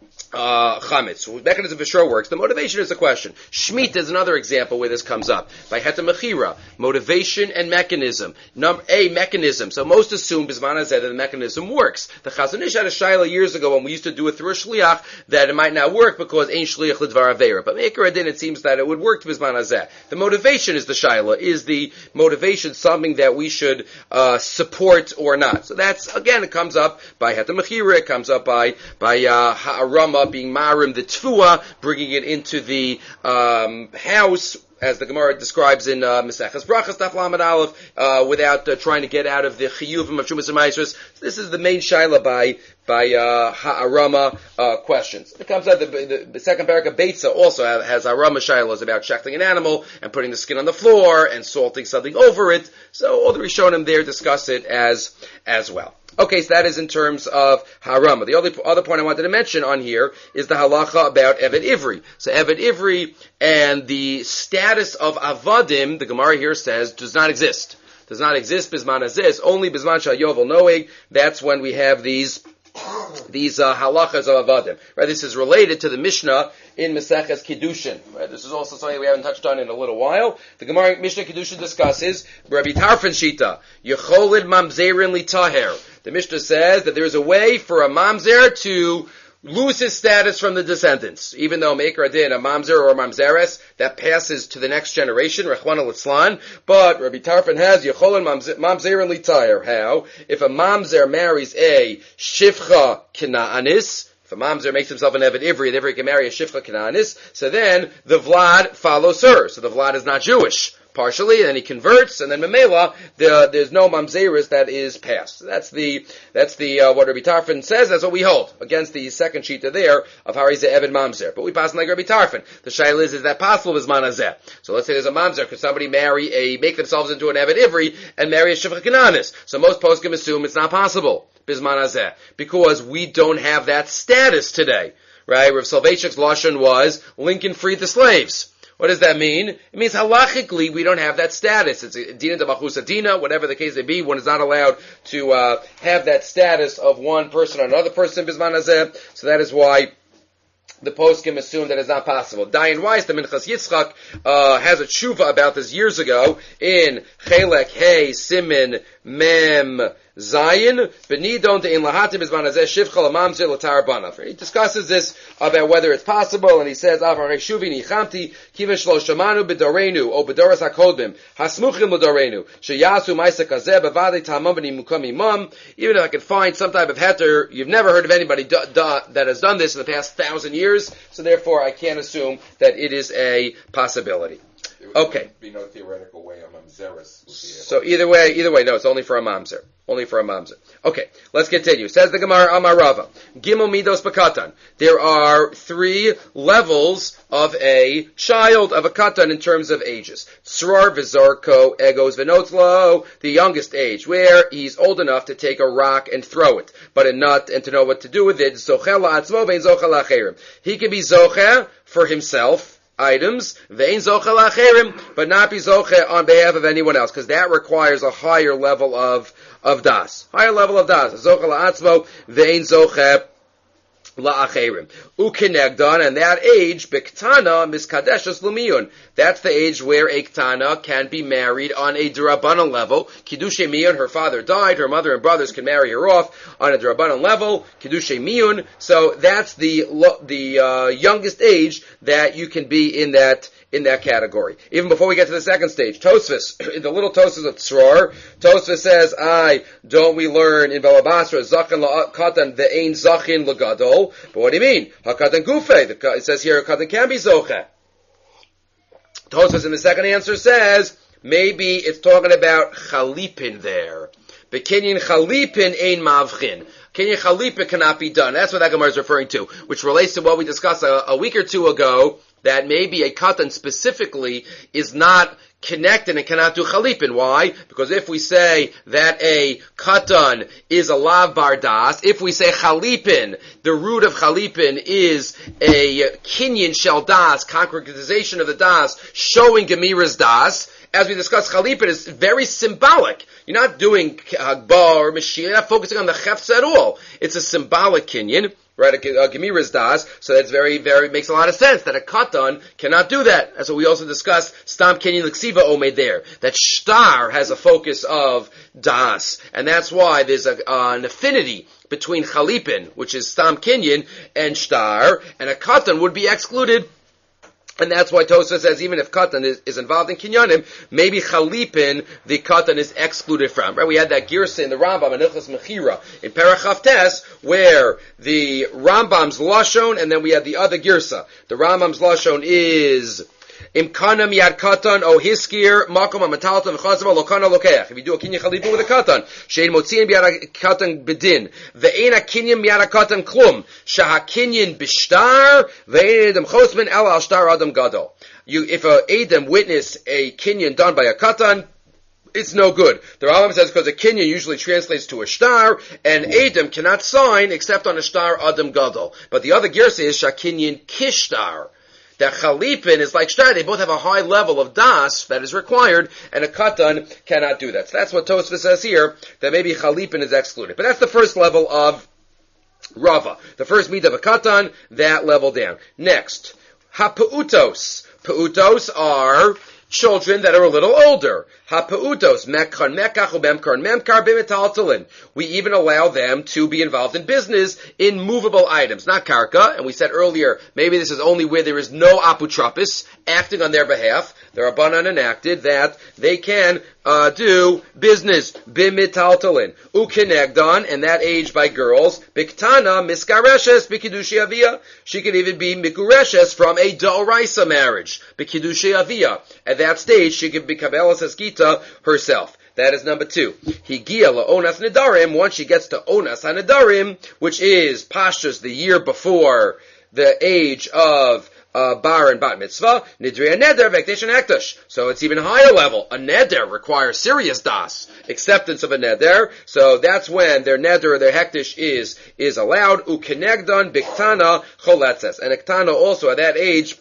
uh, chametz. So mechanism for sure works. The motivation is a question. Shemitah is another example where this comes up. By Heta Mechira, motivation and mechanism. Number A, mechanism. So most assume Bisman Hazeh that the mechanism works. The Chazon Ish had a shaila years ago when we used to do it through a shliach that it might not work because ain't shliach l'dvar aveira. But Meikar Adin, it seems that it would work to Bisman Hazeh. The motivation is the shaila. Is the motivation something that we should uh, support or not? So that's, again, it comes up by Heta Mechira, it comes up by, by uh, Ha'arama, being marim the tfua, bringing it into the um, house, as the Gemara describes in uh, Mesechus Brachas Daf Lamed Aleph, uh, without uh, trying to get out of the chiyuvim of Shumas and Maasros. This is the main shaila by by uh, Ha'arama uh, questions. It comes out the, the, the second parak of Beitza also has, has Ha'arama shailas about shechting an animal and putting the skin on the floor and salting something over it. So all the Rishonim there discuss it as as well. Okay, so that is in terms of harama. The other, other point I wanted to mention on here is the halacha about Eved Ivri. So Eved Ivri and the status of avadim, the Gemara here says, does not exist. Does not exist bisman hazeh. Only bisman shal yovel noeg. That's when we have these these uh, halachas of avadim. Right? This is related to the Mishnah in Maseches Kiddushin. Right? This is also something we haven't touched on in a little while. The Gemara Mishnah Kiddushin discusses Rabbi Tarfon Shita, Yecholid Mamzerin Litaher. The Mishnah says that there is a way for a mamzer to lose his status from the descendants. Even though Meikar Adin, a mamzer or a mamzeres, that passes to the next generation, Rechwana Litzlan, but Rabbi Tarfon has Yecholin Mamzer and Litayer. How? If a mamzer marries a Shifcha Kanaanis, if a mamzer makes himself an Eved Ivri, the Ivri can marry a Shifcha Kanaanis, so then the Vlad follows her. So the Vlad is not Jewish. Partially, and then he converts, and then Memela, the, there's no mamzeris that is passed. That's the, that's the, uh, what Rabbi Tarfon says, that's what we hold, against the second shita there, of Harize Evid Mamzer. But we pass like Rabbi Tarfon. The shaila is, is that possible with Manazeh? So let's say there's a mamzer, could somebody marry a, make themselves into an Evid Ivri, and marry a Shifcha Kananis? So most poskim assume it's not possible, Bismanazeh, because we don't have that status today. Right? Rav Soloveitchik's lashon was, Lincoln freed the slaves. What does that mean? It means halachically we don't have that status. It's a dina de machusa dina, whatever the case may be. One is not allowed to uh, have that status of one person or another person bisman hazeh. So that is why the poskim assume that it's not possible. Dayan Weiss, the Minchas Yitzchak, uh, has a tshuva about this years ago in Chelek Hey Simin Mem Zayin, Benidon de in Lahatim is Manazeh Shivcha Lamamzer Latar Banav. He discusses this about whether it's possible, and he says, Avar Shuvi Nichamti, Kiven Shlo Shamanu B'Dorenu, O B'Doras HaKodbim, Hasmuchim L'Dorenu, Sheyasu Maisa Kazeh, B'Vadei Tamam B'Ni Mukam Imam. Even if I could find some type of heter, you've never heard of anybody do, do, that has done this in the past thousand years, so therefore I can't assume that it is a possibility. Okay. There would be no theoretical way a mamzeres would be able. So either way, either way, no, it's only for a mamzer. Only for a mamzer. Okay, let's continue. Says the Gemara Amar Rava. Gimel midos bakatan. There are three levels of a child, of a katan in terms of ages. Tzror v'zorko egos v'notlo, the youngest age, where he's old enough to take a rock and throw it, but a nut and to know what to do with it. Zochel la'atzmo ve'in zochel la'acherim. He can be zocheh for himself, items, vein zoche la'acherim, but not be zoche on behalf of anyone else, because that requires a higher level of of das, higher level of das. Zoche la'atzmo, vein zoche la'acherim. Ukenegdan, and that age, biktana miskadeshas lumiyun. That's the age where a ktana can be married on a d'Rabbanan level. Kiddushay miyun, her father died, her mother and brothers can marry her off on a d'Rabbanan level. Kiddushay miyun. So that's the the uh, youngest age that you can be in that in that category. Even before we get to the second stage, Tosfos, in the little Tosfos of Tzror, Tosfos says, "I don't we learn in Balabasra zachin la'katan ve'ein zachin l'gadol?" But what do you mean? Hakatan gufe. It says here, Hakatan can be zoche. Tosfos in the second answer says, maybe it's talking about chalipin there. But kinyan chalipin ein mavchin. Kinyan chalipin cannot be done. That's what that Gemara is referring to, which relates to what we discussed a, a week or two ago, that maybe a katan specifically is not connected and cannot do chalipin. Why? Because if we say that a katan is a lav bar das, if we say chalipin, the root of chalipin is a kinyan shel das, concretization of the das, showing gemira's das. As we discussed, chalipin is very symbolic. You're not doing hagbah or mashiach, you're not focusing on the chefs at all. It's a symbolic kinyan. Right, a, a gemira's das, so that's very, very, makes a lot of sense that a katan cannot do that. That's what we also discussed, stam kinyan l'ksiva omed there, that shtar has a focus of das, and that's why there's a, uh, an affinity between chalipin, which is stam kinyan, and shtar, and a katan would be excluded. And that's why Tosfos says even if katan is, is involved in kinyanim, maybe chalipin, the katan is excluded from. Right? We had that girsa in the Rambam, in Ilchos Mechira, in Parach Tes, where the Rambam's lashon, and then we had the other girsa. The Rambam's lashon is Imkanam yad katan o hiskir makom amataltam v'chazava lokana lokeach. If you do a kinyan chalipin with a katan, shein motziin b'yad katan bedin, ve'ein a kinyan b'yad katan klum, shaha kinyan b'shtar, ve'ein edem chosman el al shtar adam gadol. You, if a edem witness a kinyan done by a katan, it's no good. The Rambam says because a kinyan usually translates to a shtar, and edem cannot sign except on a shtar adam gadol. But the other girsa is shakinyan kishtar. That chalipin is like shtar. They both have a high level of das that is required, and a katan cannot do that. So that's what Tosfos says here, that maybe chalipin is excluded. But that's the first level of Rava. The first meat of a katan, that level down. Next, Ha-pa'utos. Pa'utos are children that are a little older. Ha-pa'utos, mekar mekach ubemkar memkar b'metaltalin. We even allow them to be involved in business in movable items, not karka. And we said earlier, maybe this is only where there is no apotropis acting on their behalf. The Rabbanan enacted that they can uh, do business b'metaltalin. Ukenegdan, and that age by girls. Biktana miskareshes b'kidushi avia. She could even be mikureshes from a d'oraisa marriage. B'kidushi avia. At that stage, she could be kabelas eskita herself. That is number two. Higia la'onas nedarim. Once she gets to onas hanedarim, which is pashtus the year before the age of uh, bar and bat mitzvah, nidriya neder v'ekdesh and hekdesh. So it's even higher level. A neder requires serious das, acceptance of a neder. So that's when their neder or their hekdesh is is allowed. Ukenegdan biktana choletzes. And iktana also at that age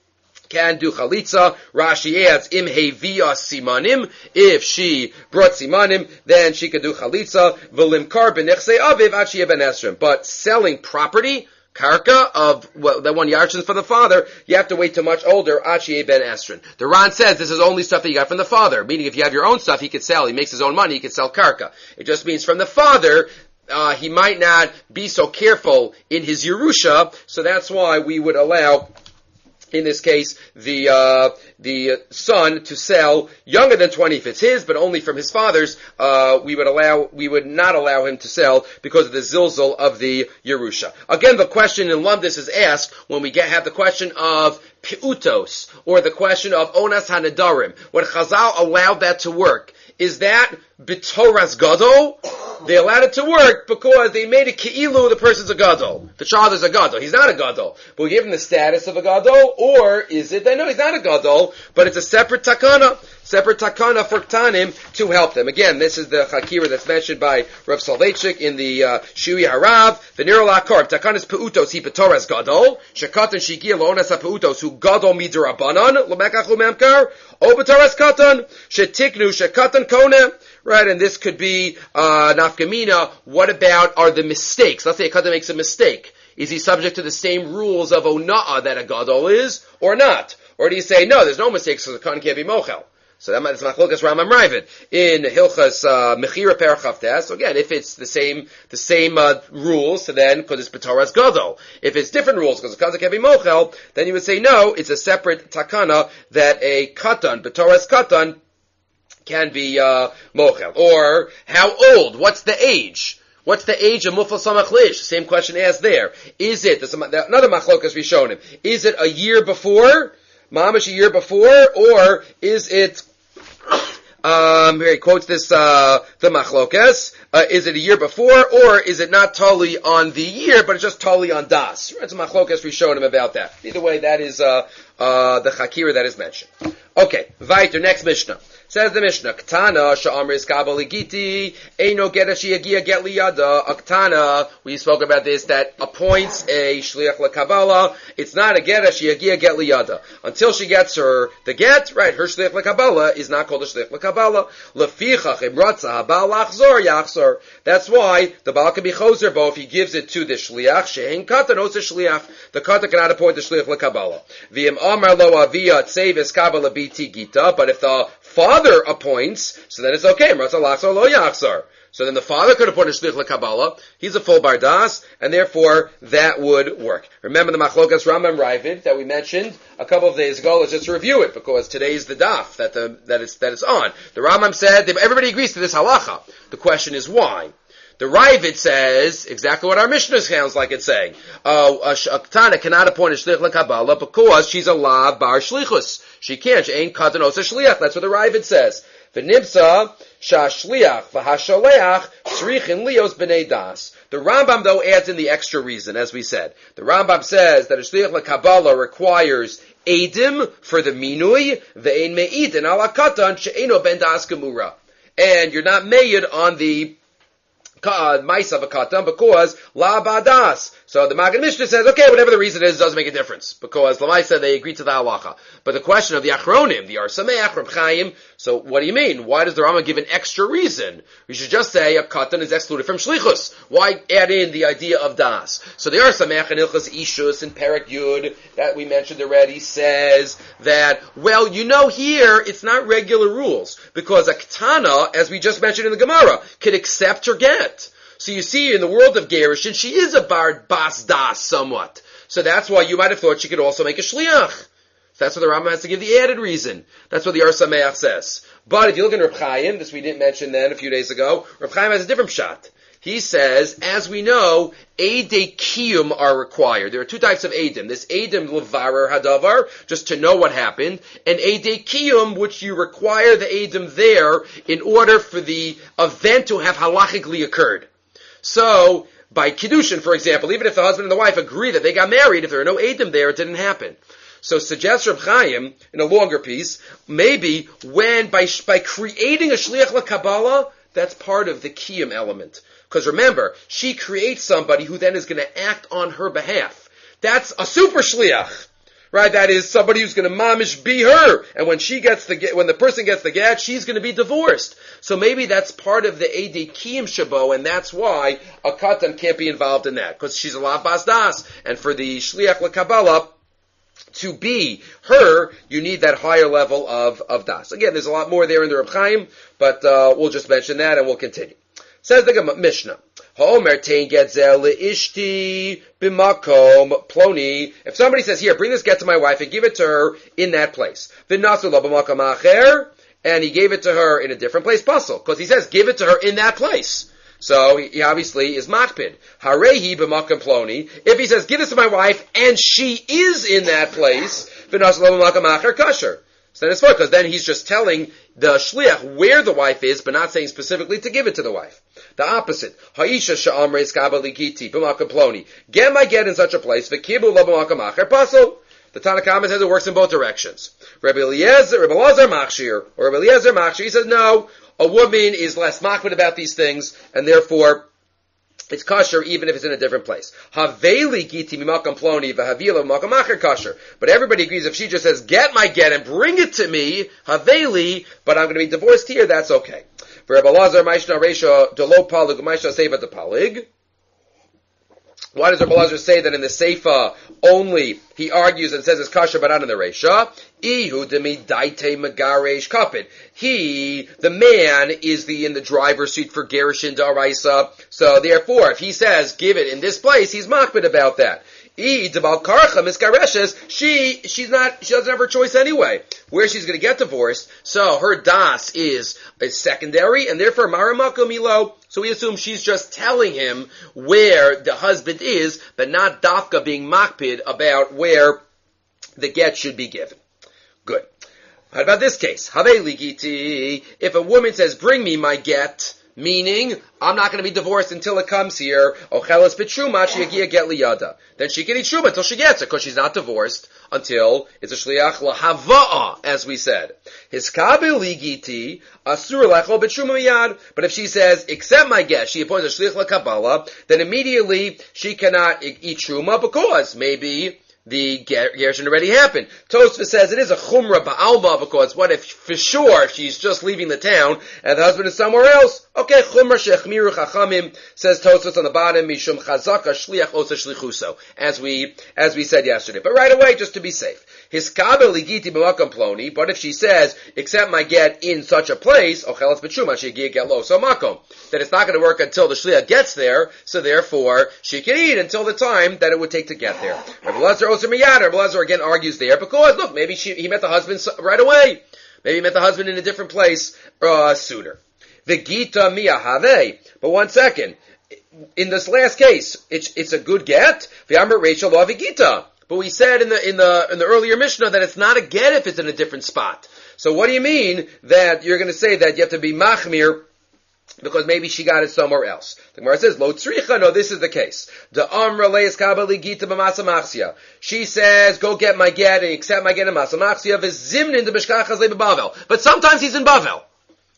can do chalitza. Rashi adds, im hevia simanim. If she brought simanim, then she could do chalitza. V'limkar b'nechsei aviv ad sheyeh ben esrim. But selling property, karka, of well, that one yarshin for the father, you have to wait till much older, ad sheyeh ben esrim. The Ran says this is only stuff that you got from the father. Meaning if you have your own stuff, he could sell. He makes his own money, he could sell karka. It just means from the father, uh, he might not be so careful in his Yerusha, so that's why we would allow, in this case, the uh, the son to sell younger than twenty if it's his, but only from his father's. Uh, we would allow, we would not allow him to sell because of the zilzal of the Yerusha. Again, the question in Lumdis is asked when we get have the question of piutos or the question of onas hanedarim. When Chazal allowed that to work, is that b'toras gadol? They allowed it to work because they made it keilu the person's a gadol. The child is a gadol. He's not a gadol. But we give him the status of a gadol, or is it, they know he's not a gadol, but it's a separate takana, separate takana for ktanim to help them. Again, this is the chakira that's mentioned by Rav Soloveitchik in the uh, Shui Harav, the Nero Lakar, takanas peutos hi petoras gadol, shekatan shigia lo'onas ha-peutos hu gadol midirabanan, l'mekach u'memkar, o petoras katan, shetiknu shekatan kone. Right, and this could be uh, nafkamina. What about are the mistakes? Let's say a katan makes a mistake. Is he subject to the same rules of ona'ah that a gadol is, or not? Or do you say, no, there's no mistakes because the katan can't be mochel? So that's machlokas Rambam Ravid in Hilchas uh, Mechira Perachavtes. So again, if it's the same the same uh, rules, so then because it's b'toras gadol. If it's different rules because the katan can't be mochel, then you would say no, it's a separate takana that a katan b'toras katan can be uh, mochel. Or how old? What's the age? What's the age of mufal samach lish? Same question asked there. Is it another machlokas rishonim? Is it a year before, mamash a year before, or is it? Um, here he quotes this uh, the machlokas. Uh, is it a year before, or is it not totally on the year, but it's just totally on das? It's a machlokas rishonim about that. Either way, that is uh, uh, the chakira that is mentioned. Okay, weiter, next Mishnah. Says the Mishnah, Ktana sha'amris kabaligiti eino gerashi yagia get liyada. A Ktana, we spoke about this, that appoints a shliach lekabala. It's not a gerashi yagia get liyada until she gets her the get. Right, her shliach lekabala is not called a shliach lekabala. Lefichach imratza habal lachzor yachzor. That's why the baal can be choser bo if he gives it to the shliach. She'en katan osa shliach. The katan cannot appoint the shliach lekabala. V'im amar lo avia tsev eskabala biti gita. But if the father appoints, so then it's okay. So then the father could appoint a shliach lekabala. He's a full bardas, and therefore that would work. Remember the machlokas Rambam Ravid that we mentioned a couple of days ago. Let's just review it because today is the daf that the that it's that it's on. The Rambam said that everybody agrees to this halacha. The question is why. The Ravid says exactly what our Mishnah sounds like it's saying. Uh, a Ktana cannot appoint a shliach lekabala because she's a lav bar shlichus. She can't. She ain't katan osa shliach. That's what the Ravid says. V'nimsa shashliach v'hashaleach tzrichin lios b'nei das. The Rambam though adds in the extra reason, as we said. The Rambam says that a shliach lekabala requires edim for the minui ve'ein me'idin ala katan she'eno ben das gemura, and you're not made on the Maisa v'katan, because la badas. So the Magen Mishnah says, okay, whatever the reason is, it doesn't make a difference, because Lamaisa, they agree to the halacha. But the question of the Achronim, the Ar Sameach, Reb Chaim, so what do you mean? Why does the Rambam give an extra reason? We should just say a katan is excluded from shlichus. Why add in the idea of das? So the Ar Sameach and Ilchas Ishus and Perek Yud, that we mentioned already, says that, well, you know here, it's not regular rules, because a ketana, as we just mentioned in the Gemara, can accept her get. So you see, in the world of Gerushin, she is a bar bas das somewhat. So that's why you might have thought she could also make a shliach. So that's what the Rambam has to give the added reason. That's what the Ar Sameach says. But if you look at Reb Chaim, this we didn't mention then a few days ago, Reb Chaim has a different shot. He says, as we know, Eidei Kiyum are required. There are two types of Eidim. This Eidim Levarer Hadavar, just to know what happened, and Eidei Kiyum, which you require the Eidim there in order for the event to have halachically occurred. So, by Kiddushin, for example, even if the husband and the wife agree that they got married, if there are no Eidim there, it didn't happen. So suggests Reb Chaim, in a longer piece, maybe when, by, by creating a Shliach LaKabbalah, that's part of the Kiyum element. Because remember, she creates somebody who then is going to act on her behalf. That's a super Shliach. Right, that is somebody who's going to mamish be her, and when she gets the get, when the person gets the get, she's going to be divorced. So maybe that's part of the Eidei Kiyum Shabo, and that's why a katan can't be involved in that, because she's a lav bas das, and for the shliach lekabbalah to be her, you need that higher level of of das. Again, there's a lot more there in the Reb Chaim, but uh, we'll just mention that and we'll continue. Says the Mishnah. Ha'omer tein get zel le'ishti b'makom ploni. If somebody says, here, bring this get to my wife and give it to her in that place. V'nasu lo b'makom acher, and he gave it to her in a different place, puzzle. Because he says, give it to her in that place. So he, he obviously is makpid. Harehi b'makom ploni. If he says, give this to my wife, and she is in that place, v'nasu lo b'makom acher kasher. So then it's fine, because then he's just telling the shliach where the wife is, but not saying specifically to give it to the wife. The opposite. Ha'isha sha'amre skaba ligiti b'makam ploni. Get my get in such a place, v'kibu lo b'makam acher pasol. The Tanna Kama says it works in both directions. Rabbi Eliezer, Rabbi Elazar machshir, or Rabbi Eliezer machshir, he says no, a woman is less makbid about these things, and therefore it's kosher even if it's in a different place. Haveli giti mimakam ploni v'havila mimakam acher kosher. But everybody agrees if she just says, get my get and bring it to me, haveli, but I'm going to be divorced here, that's okay. For Rabbi Lazar, Maishna Resha, Delo Palig, Maishna Seifa de Palig. Why does Rabbi Lazar say that in the Seifa only he argues and says it's kosher but not in the Resha? Ihu demi daite magaresh kapid. He, the man, is the in the driver's seat for Gerushin Daraisa. So therefore, if he says give it in this place, he's makbid about that. She, she's not, she doesn't have her choice anyway, where she's going to get divorced. So her das is, is secondary, and therefore maramako milo. So we assume she's just telling him where the husband is, but not dafka being makpid about where the get should be given. Good. How about this case? If a woman says, bring me my get, meaning, I'm not going to be divorced until it comes here. Ochelas b'truma sheyagia get liyada. Then she can eat truma until she gets it, because she's not divorced until it's a shliach lahava'a, as we said. Hiskabil ligiti asur lechol b'truma miyad. But if she says, accept my get, she appoints a shliach lakabbalah, then immediately she cannot eat truma because maybe the Gershon already happened. Tosfos says it is a chumrah ba'alma, because what if, for sure, she's just leaving the town and the husband is somewhere else? Okay, chumrah shechmiru chachamim, says Tosfos on the bottom, mishum chazaka shliach osa shlichuso, as we, as we said yesterday. But right away, just to be safe. His kabel ligiti b'makam ploni, but if she says, accept my get in such a place, ochelas b'tshuma, she get lo so makom, then it's not going to work until the shliach gets there, so therefore, she can eat until the time that it would take to get there. Rabbi Lazar Oser Miyad, Rabbi Lazar again argues there, because look, maybe she, he met the husband right away. Maybe he met the husband in a different place, uh, sooner. V'gita miyahave. But one second. In this last case, it's, it's a good get. V'amr Rachel lo v'gita. But we said in the, in the, in the earlier Mishnah that it's not a get if it's in a different spot. So what do you mean that you're going to say that you have to be machmir because maybe she got it somewhere else? The Gemara says, Lo tzricha, no, this is the case. The amra leis kabali gita b'masa machsia. She says, go get my get and accept my get in masa machsia, v'zimnin de b'shkachas le b'bavel. But sometimes he's in Bavel.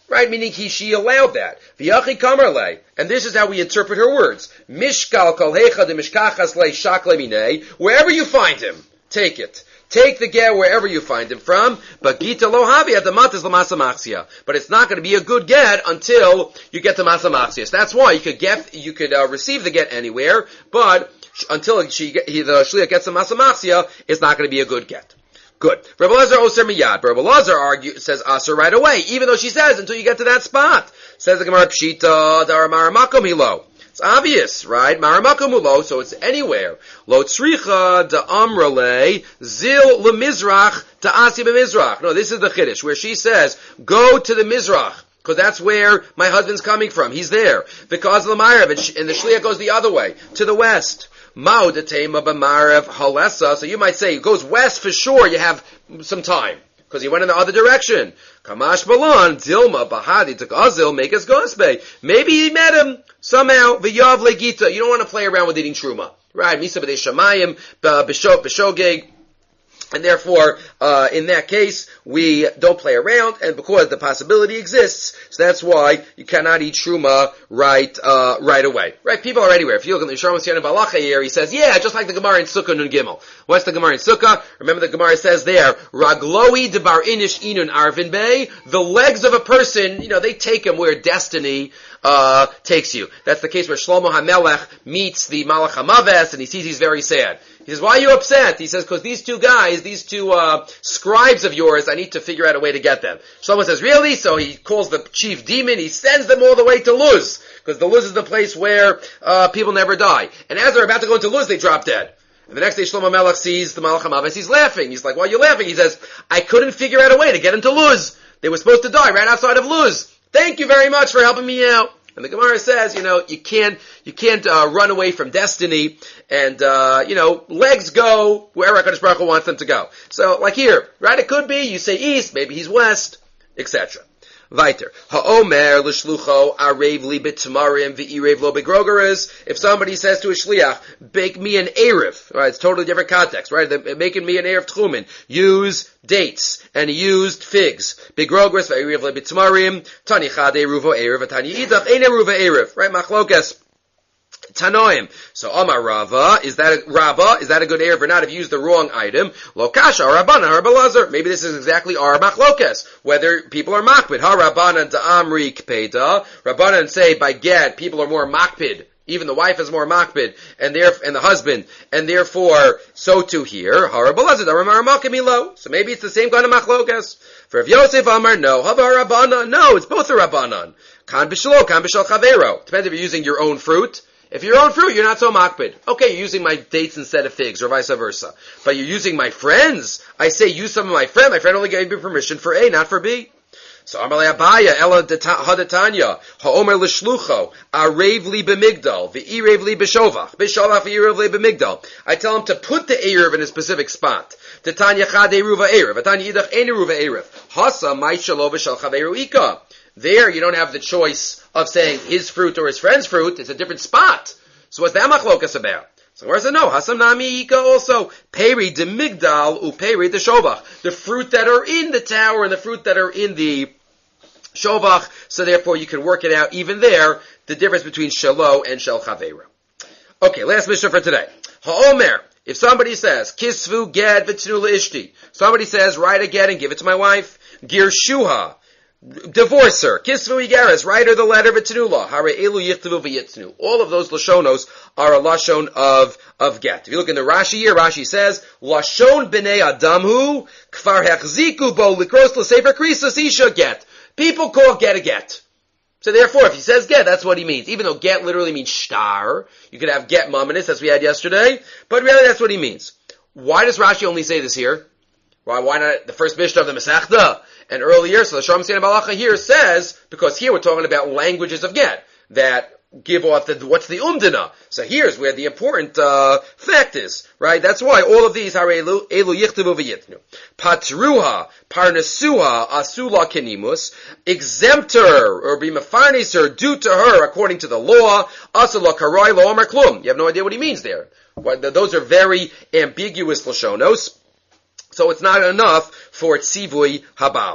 Right, meaning he, she allowed that. V'yachi kamarle, and this is how we interpret her words. Mishkal kol hecha de mishkachas le shakle minei, wherever you find him, take it. Take the get wherever you find him from, but gita lo havi at the matas lamasa machsia. But it's not going to be a good get until you get the masa machsia. That's why you could get, you could uh, receive the get anywhere, but until she, he, the shliach gets the masa machsia, it's not going to be a good get. Good. Rabbi Lazar oser miyad. Rabbi Lazar argue, says aser right away, even though she says until you get to that spot. Says the Gemara Pshita dar maramakom hilo. It's obvious, right? Maramakom ulo, so it's anywhere. Lo tzricha da amrale zil lemizrach da asi b'mizrach. No, this is the chiddush where she says, go to the mizrach. Because that's where my husband's coming from. He's there. Because of the Ma'arav, and the shliach goes the other way, to the west. Mao detema b'Ma'arav halesa. So you might say, it goes west for sure, you have some time. Because he went in the other direction. Kamash balon, Dilma, Bahadi, Takazil, make us gospe. Maybe he met him somehow, V'yav legita. You don't want to play around with eating truma. Right? Misa b'dei shamayim, b'shogeg. And therefore, uh, in that case, we don't play around, and because the possibility exists, so that's why you cannot eat truma right, uh, right away. Right? People are anywhere. If you look at the Yisrael Messiah Balacha here, he says, yeah, just like the Gemara in Sukkah Nun Gimel. What's the Gemara in Sukkah? Remember the Gemara says there, Ragloi debar inish inun arvin bay, the legs of a person, you know, they take him where destiny, uh, takes you. That's the case where Shlomo HaMelech meets the Malach HaMaves, and he sees he's very sad. He says, why are you upset? He says, because these two guys, these two uh, scribes of yours, I need to figure out a way to get them. Shlomo says, really? So he calls the chief demon, he sends them all the way to Luz, because the Luz is the place where uh, people never die. And as they're about to go into Luz, they drop dead. And the next day Shlomo Melech sees the Malach HaMaves, he's laughing. He's like, why are you laughing? He says, I couldn't figure out a way to get into Luz. They were supposed to die right outside of Luz. Thank you very much for helping me out. And the Gemara says, you know, you can't, you can't, uh, run away from destiny, and, uh, you know, legs go wherever HaKadosh Baruch Hu wants them to go. So, like here, right, it could be, you say east, maybe he's west, et cetera. Weiter. Ha'omer l'shlucho arev li b'tamarim v'irev lo b'grogeres. If somebody says to a shliach, bake me an erev, right, it's totally different context, right, They're making me an erev tchumen, use dates, and he used figs. B'grogeres v'irev lo b'tamarim, tani chade ruvo erev, tani idach eine ruvo erev, right, machlokas. Tanoim. So Amar Rava, is that a Rava? Is that a good erev or not? If you use the wrong item, Lokasha Rabbanan Harbalazer. Maybe this is exactly our machlokas. Whether people are makpid. Ha Rabbanan to Amri Kpeda. Rabbanan say by get people are more makpid. Even the wife is more makpid, and there and the husband, and therefore so too here. Ha Rabalazer Amar Makimilo. So maybe it's the same kind of machlokas. For if Yosef Amar no, Hava Rabbanan. No, it's both a Rabbanan. Kan b'shlo, kan b'shal chavero. Depends if you're using your own fruit. If you're on fruit, you're not so makpid. Okay, you're using my dates instead of figs, or vice versa. But you're using my friends. I say use some of my friend. My friend only gave me permission for A, not for B. So Amalei Abaya, Ela Hadatanya, Ha'omer L'shlucho, Arev Li B'migdal, V'irev Li B'shovach, B'shovach V'irev Li B'migdal. I tell him to put the Erev in a specific spot. Tanya Chade Ruva Erev, Tanya Idach Ene Ruva Erev. Hasa Mai Shalo B'shal Chaveru Ika. There, you don't have the choice of saying his fruit or his friend's fruit. It's a different spot. So what's that machlokas about? So where's it? No, Hasam Nami Ika also. Peri de Migdal u Peri de Shovach. The fruit that are in the tower and the fruit that are in the Shovach. So therefore you can work it out even there, the difference between Shalo and Shel Chaveru. Okay, last mission for today. Ha'omer. If somebody says, Kisvu Ged V'tnu L'ishti. Somebody says, write a get and give it to my wife. Girshuha. Divorce her. Kisvu Igaris. Write her the letter v'tenula. Hare elu yichtavu v'yitznu. All of those lashonos are a lashon of, of get. If you look in the Rashi here, Rashi says, Lashon b'nei adamhu, kfar hechziku bo likros l'sefer krisos isha get. People call get a get. So therefore, if he says get, that's what he means. Even though get literally means shtar. You could have get mominus, as we had yesterday. But really, that's what he means. Why does Rashi only say this here? Why, why not the first Mishnah of the Masechta? And earlier, so the Shalom Sina Balacha here says, because here we're talking about languages of get, that give off the, what's the umdana. So here's where the important, uh, fact is, right? That's why all of these are elu, elu yichtavu v'yitnu. Patruha, parnasuha, asula kenimus, exempt her, or be mefarnis her, due to her, according to the law, asula karai lo amar klum. You have no idea what he means there. Those are very ambiguous lashonos. So it's not enough for tzivui habal.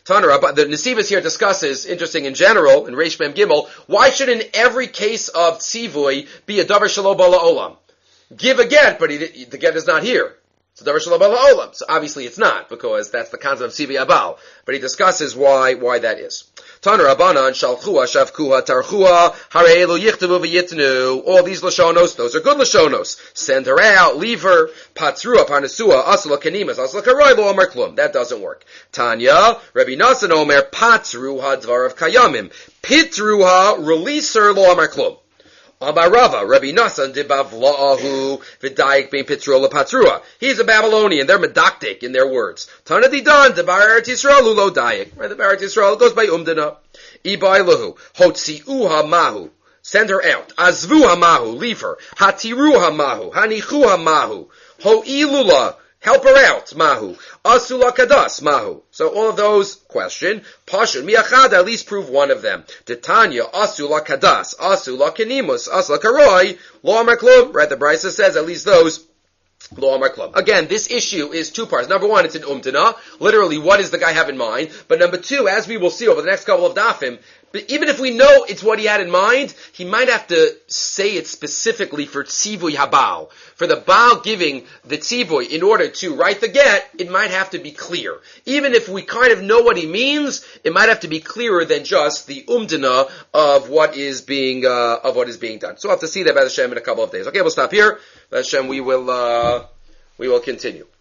Tanur, but the Nesivos here discusses, interesting in general, in Reish Mem Gimel, why should in every case of tzivui be a davar shelo bala olam? Give a get, but he, the get is not here. It's a davar shelo bala olam. So obviously it's not, because that's the concept of tzivui abal. But he discusses why why that is. Tanur Abanan shalchua shavkuha tarchua hareelu yichtavu v'yitnu. All these lashonos, those are good lashonos. Send her out, leave her. Patrua parnasua asla kanimas asla karoy lo omer klum. That doesn't work. Tanya Rabbi Nasan omer patruha dvarav kayamim. Pitruha, release her lo omer klum. Amarava, Rabbi Nasan de Bavla'ahu v'dayik bein Pitrula Patrua. He's a Babylonian. They're medoctic in their words. Tana didan de Barat Yisrael ulo dayik. Right, the Barat Yisrael goes by umdana. Ibailahu hotziuha mahu. Send her out. Azvuha mahu. Leave her. Hatiruha mahu. Hanichuha mahu. Ho'ilula. Help her out, mahu. Asula kadas, mahu. So all of those, question, pashun miachad, at least prove one of them. Titania, asula kadas, asula kanimus, asula karoi, lo amar klum. Right, the Brisa says at least those, lo amar klum. Again, this issue is two parts. Number one, it's an umtana. Literally, what does the guy have in mind? But number two, as we will see over the next couple of dafim, but even if we know it's what he had in mind, he might have to say it specifically for tzivui habal. For the Baal giving the tzivui in order to write the get, it might have to be clear. Even if we kind of know what he means, it might have to be clearer than just the umdana of what is being, uh, of what is being done. So we'll have to see that by Hashem in a couple of days. Okay, we'll stop here. By Hashem, we will, uh, we will continue.